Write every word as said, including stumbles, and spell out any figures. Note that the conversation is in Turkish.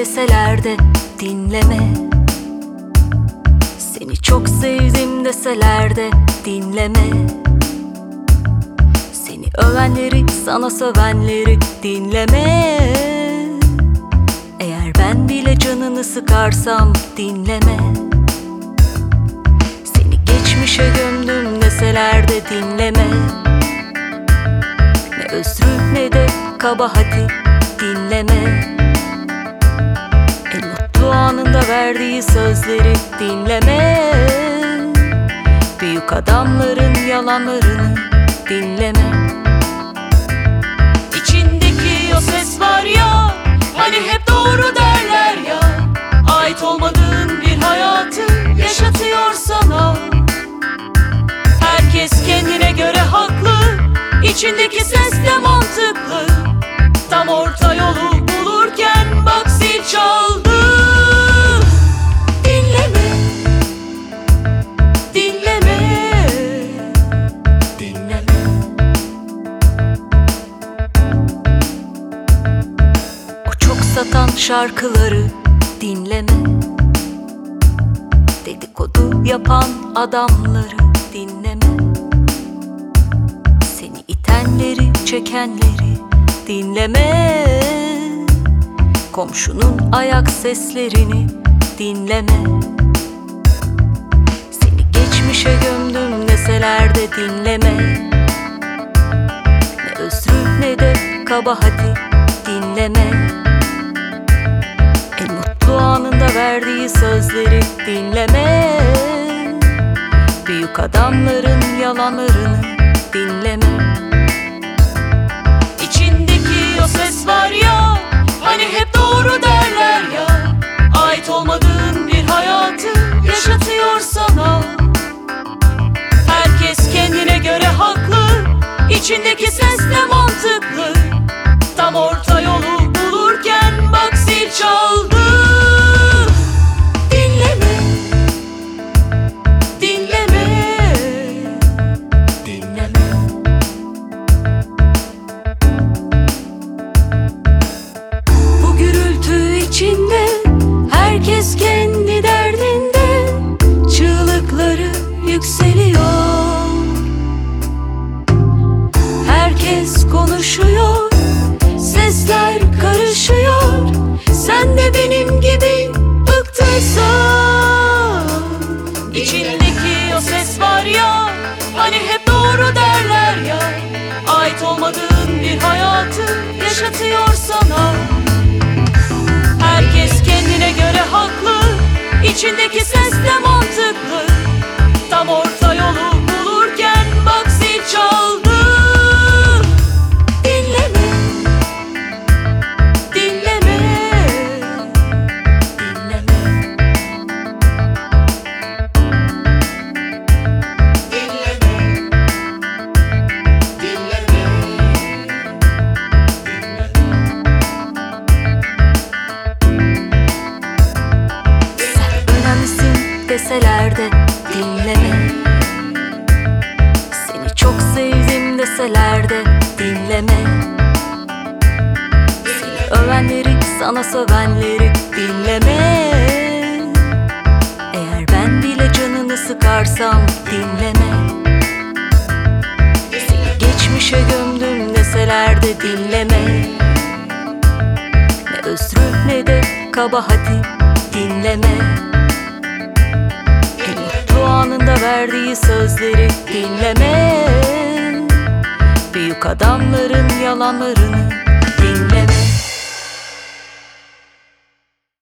deseler de dinleme. Seni çok sevdim deseler de dinleme. Seni övenleri, sana sövenleri dinleme. Eğer ben bile canını sıkarsam dinleme. Seni geçmişe gömdüm deseler de dinleme. Ne özrü ne de kabahati dinleme. En mutlu anında verdiği sözleri dinleme. Büyük adamların yalanlarını dinleme. İçindeki o ses var ya, hani hep doğru derler ya, ait olmadığın bir hayatı yaşatıyor sana. Herkes kendine göre haklı, içindeki ses de mantıklı. Tam orta yolu bulurken bak zil çaldı. Dinleme, dinleme, dinleme. O çok satan şarkıları dinleme. Dedikodu yapan adamları dinleme. Seni itenleri, çekenleri dinleme. Komşunun ayak seslerini dinleme. Seni geçmişe gömdüm deseler de dinleme. Ne özrü ne de kabahati dinleme. En mutlu anında verdiği sözleri dinleme. Büyük adamların yalanlarını dinleme. İçindeki o ses var ya, hani hep doğru derler ya, ait olmadığın bir hayatı yaşatıyor sana. Herkes kendine göre haklı, içindeki ses de mantıklı. Tam orta yolu bulurken bak zil çaldı. Dinleme, dinleme, dinleme. Bu gürültü içinde herkes kendi derdinde, çığlıkları yükseliyor. Herkes konuşuyor, sesler karışıyor. Sen de benim gibi bıktıysan. İçindeki o ses var ya, hani hep doğru derler ya, ait olmadığın bir hayatı yaşatıyor sana. Herkes kendine göre haklı, içindeki ses de mantıklı. Tam orta yolu bulurken bak zil çaldı. Dinleme, dinleme, dinleme. Önemlisin deseler de dinleme. Seni çok sevdim deseler de dinleme. Seni övenleri, sana sövenleri dinleme. Eğer ben bile canını sıkarsam dinleme. Seni geçmişe gömdüm deseler de dinleme. Ne özrü ne de kabahati dinleme. En mutlu anında verdiği sözleri dinleme. Büyük adamların yalanlarını